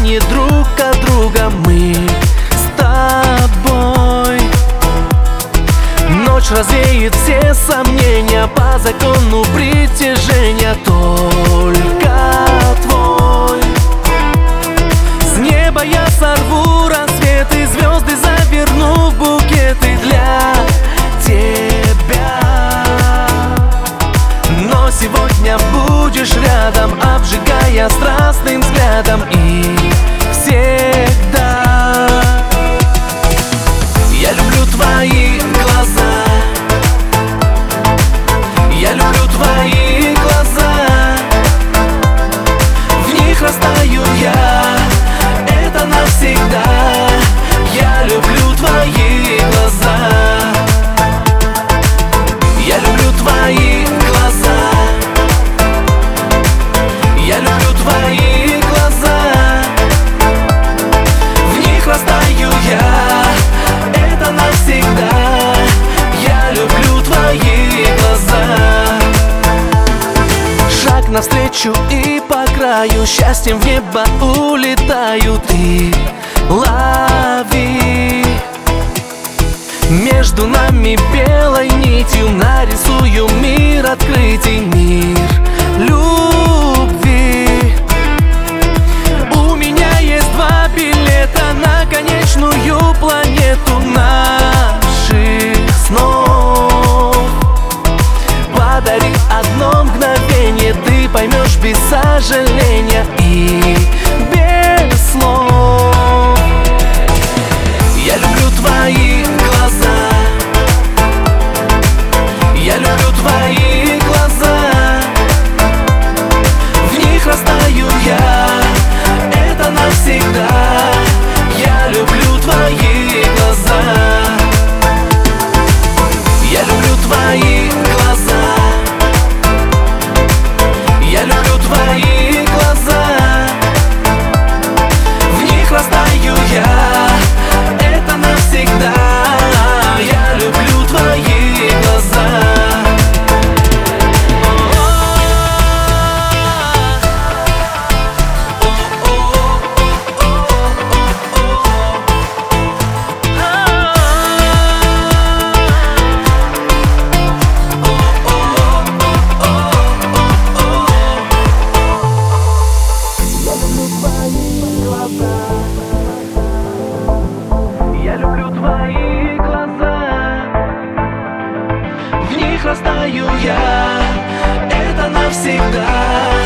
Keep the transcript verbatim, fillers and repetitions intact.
расстоянии друг от друга мы с тобой. Ночь развеет все сомнения, по закону притяжения только твой. С неба я сорву рассветы, звезды заверну в букеты для тебя. Но сегодня будешь рядом, обжигая страстным взглядом и всегда. Я люблю твои глаза, я люблю твои глаза. В них растаю я, это навсегда. Я люблю твои глаза, я люблю твои глаза, я люблю твои глаза. В них растаю я, это навсегда. Я люблю твои глаза. Шаг навстречу и по краю, счастьем в небо улетаю. Ты лови, между нами белой нитью нарисую мир открытий, мир любви. У меня есть два билета на конечную планету наших снов. Подари одно мгновение, ты поймешь без сожаления и без слов. Я люблю твои глаза, я люблю твои глаза. В них растаю я, это навсегда. Я люблю твои глаза, я люблю твои глаза, я люблю твои глаза. В них растаю я, это навсегда. Я люблю твои глаза. Я люблю твои глаза, в них растаю я, это навсегда.